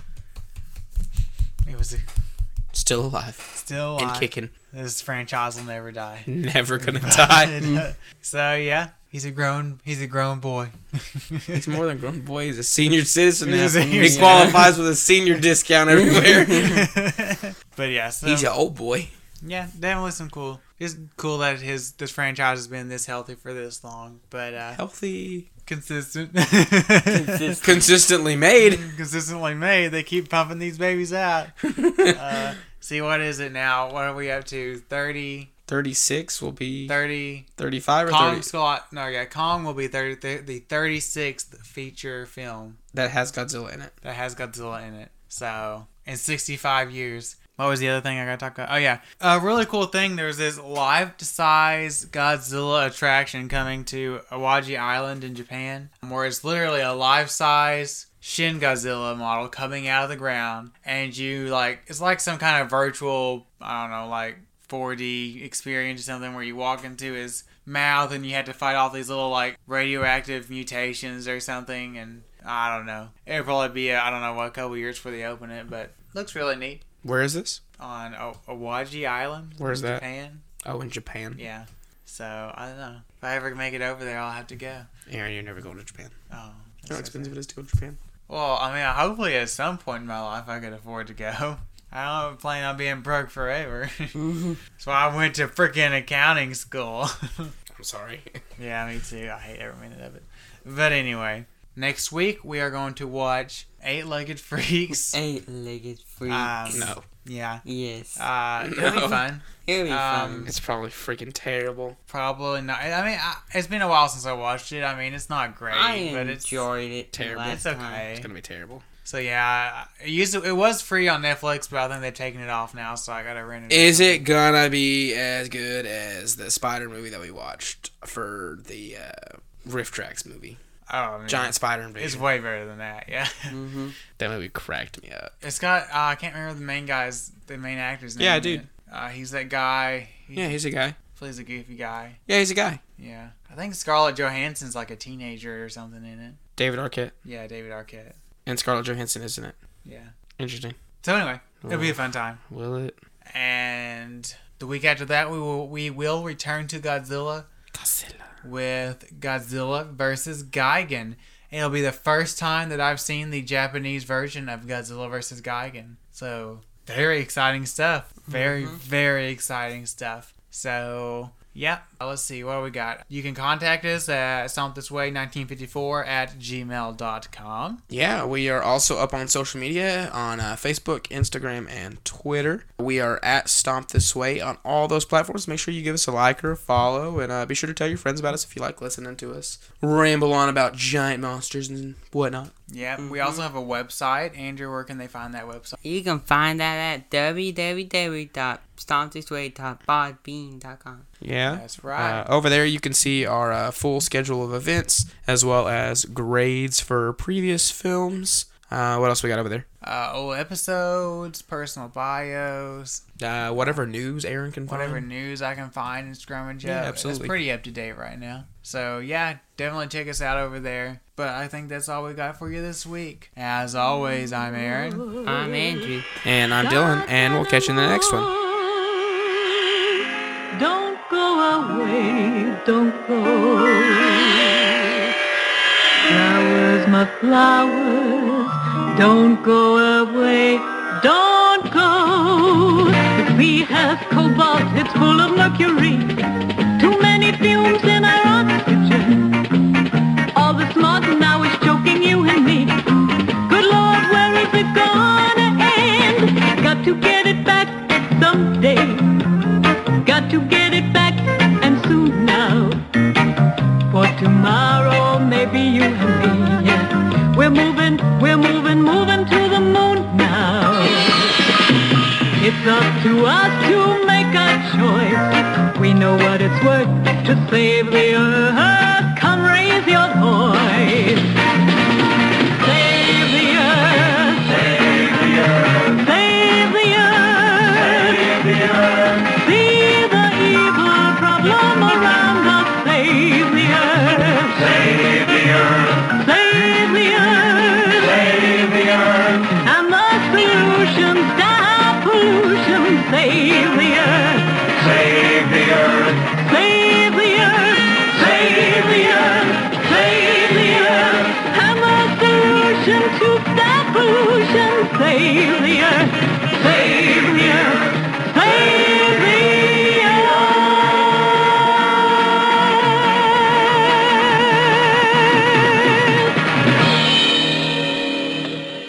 [SPEAKER 3] It was...
[SPEAKER 4] Still alive.
[SPEAKER 3] Still alive.
[SPEAKER 4] And kicking.
[SPEAKER 3] This franchise will never die.
[SPEAKER 4] Never gonna die.
[SPEAKER 3] So yeah, he's a grown boy.
[SPEAKER 4] He's more than a grown boy. He's a senior citizen now.
[SPEAKER 3] He
[SPEAKER 4] He qualifies with a senior discount everywhere.
[SPEAKER 3] But yeah, so,
[SPEAKER 4] he's an old boy.
[SPEAKER 3] Yeah, definitely some cool. It's cool that this franchise has been this healthy for this long. But
[SPEAKER 4] healthy,
[SPEAKER 3] consistent,
[SPEAKER 4] consistently made.
[SPEAKER 3] Consistently made. They keep pumping these babies out. See, what is it now? What are we up to? 30?
[SPEAKER 4] 36 will be
[SPEAKER 3] 30.
[SPEAKER 4] 35 or
[SPEAKER 3] Kong
[SPEAKER 4] 30?
[SPEAKER 3] Kong will be the 36th feature film.
[SPEAKER 4] That has Godzilla in it.
[SPEAKER 3] So, in 65 years. What was the other thing I gotta talk about? Oh, yeah. A really cool thing, there's this life-size Godzilla attraction coming to Awaji Island in Japan, where it's literally a life-size Shin Godzilla model coming out of the ground, and it's like some kind of virtual, 4D experience or something, where you walk into his mouth and you had to fight off these little, radioactive mutations or something, and I don't know. It'll probably be, a couple years before they open it, but looks really neat.
[SPEAKER 4] Where is this?
[SPEAKER 3] On Awaji Island.
[SPEAKER 4] Where's that?
[SPEAKER 3] Japan.
[SPEAKER 4] Oh, in Japan.
[SPEAKER 3] Yeah. So, I don't know. If I ever make it over there, I'll have to go.
[SPEAKER 4] Aaron, you're never going to Japan.
[SPEAKER 3] Oh.
[SPEAKER 4] You know
[SPEAKER 3] that's
[SPEAKER 4] how
[SPEAKER 3] so
[SPEAKER 4] expensive
[SPEAKER 3] sad.
[SPEAKER 4] it is to go to Japan?
[SPEAKER 3] Well, I mean, hopefully at some point in my life I could afford to go. I don't plan on being broke forever. So I went to freaking accounting school.
[SPEAKER 4] I'm sorry.
[SPEAKER 3] Yeah, me too. I hate every minute of it. But anyway, next week we are going to watch Eight-Legged Freaks.
[SPEAKER 5] Eight-legged freaks.
[SPEAKER 4] No.
[SPEAKER 3] Yeah.
[SPEAKER 5] Yes.
[SPEAKER 3] It'll be fun.
[SPEAKER 5] It'll be fun.
[SPEAKER 4] It's probably freaking terrible.
[SPEAKER 3] Probably not. I mean, it's been a while since I watched it. I mean, it's not great,
[SPEAKER 5] I
[SPEAKER 3] but it's
[SPEAKER 5] enjoyed it.
[SPEAKER 4] terrible.
[SPEAKER 5] last
[SPEAKER 3] It's
[SPEAKER 5] time.
[SPEAKER 3] okay.
[SPEAKER 4] It's gonna be terrible.
[SPEAKER 3] So yeah, it was free on Netflix, but I think they've taken it off now, so I gotta rent it.
[SPEAKER 4] Is it gonna be as good as the Spider movie that we watched for the Riff Tracks movie?
[SPEAKER 3] Oh, man.
[SPEAKER 4] Giant Spider
[SPEAKER 3] It's
[SPEAKER 4] Invasion.
[SPEAKER 3] way better than that. Yeah.
[SPEAKER 4] That movie cracked me up.
[SPEAKER 3] It's got I can't remember the main actor's name.
[SPEAKER 4] Yeah,
[SPEAKER 3] in
[SPEAKER 4] dude.
[SPEAKER 3] it. He's that guy. He
[SPEAKER 4] Yeah, he's a guy.
[SPEAKER 3] plays a goofy guy.
[SPEAKER 4] Yeah, he's a guy.
[SPEAKER 3] Yeah, I think Scarlett Johansson's like a teenager or something in it.
[SPEAKER 4] David Arquette.
[SPEAKER 3] Yeah, David Arquette.
[SPEAKER 4] And Scarlett Johansson is in it.
[SPEAKER 3] Yeah.
[SPEAKER 4] Interesting.
[SPEAKER 3] So anyway, it'll be a fun time.
[SPEAKER 4] Will it?
[SPEAKER 3] And the week after that, we will return to Godzilla with Godzilla versus Gigan. It'll be the first time that I've seen the Japanese version of Godzilla versus Gigan. So, very exciting stuff. Very, very exciting stuff. So, yeah. Let's see. What do we got? You can contact us at stompthisway1954@gmail.com.
[SPEAKER 4] Yeah, we are also up on social media on Facebook, Instagram, and Twitter. We are at Stomp This Way on all those platforms. Make sure you give us a like or a follow, and be sure to tell your friends about us if you like listening to us ramble on about giant monsters and whatnot.
[SPEAKER 3] Yeah. We also have a website. Andrew, where can they find that website?
[SPEAKER 5] You can find that at www.stompthisway.podbean.com.
[SPEAKER 4] Yeah,
[SPEAKER 3] That's right.
[SPEAKER 4] Over there, you can see our full schedule of events as well as grades for previous films. What else we got over there?
[SPEAKER 3] Old episodes, personal bios,
[SPEAKER 4] Whatever news Aaron can find.
[SPEAKER 3] whatever news I can find and scrummage
[SPEAKER 4] Yeah,
[SPEAKER 3] up.
[SPEAKER 4] absolutely.
[SPEAKER 3] It's pretty up to date right now. So yeah, definitely check us out over there. But I think that's all we got for you this week. As always, I'm Aaron.
[SPEAKER 5] I'm Andrew.
[SPEAKER 4] And I'm Dylan, and we'll catch you in the next one.
[SPEAKER 8] Don't go away, don't go. Flowers, my flowers, don't go away, don't go. The sea has cobalt, it's full of mercury. Too many fumes in our oxygen. All the smog now is choking you and me. Good Lord, where is it gonna end? Got to get it back someday. Got to get it back, and soon now. For tomorrow, maybe you and me, yeah. We're moving to the moon now. It's up to us to make a choice. We know what it's worth to save the earth. Come raise your voice. Save the earth. Save the earth. Save the earth. Save the earth. See the evil problem around us. Save the earth. Save the earth. Save the earth. Save the earth. And the solution, stop pollution. Save the earth. Save the earth. Save the earth. Save the earth. Save the earth. And the solution to stop pollution. Save the earth.